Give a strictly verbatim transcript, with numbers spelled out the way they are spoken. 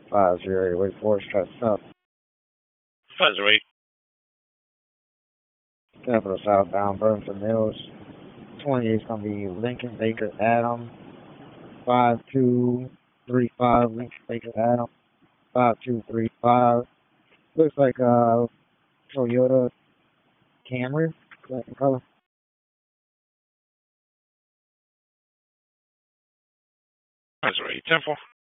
five zero, Wake Forest, try south. five zero eight. Capital southbound, Burlington Mills. twenty-eight is going to be Lincoln Baker Adam. five two three five, Lincoln Baker Adam. five two three five. Looks like a Toyota Camry, black in color. five zero eight. ten four.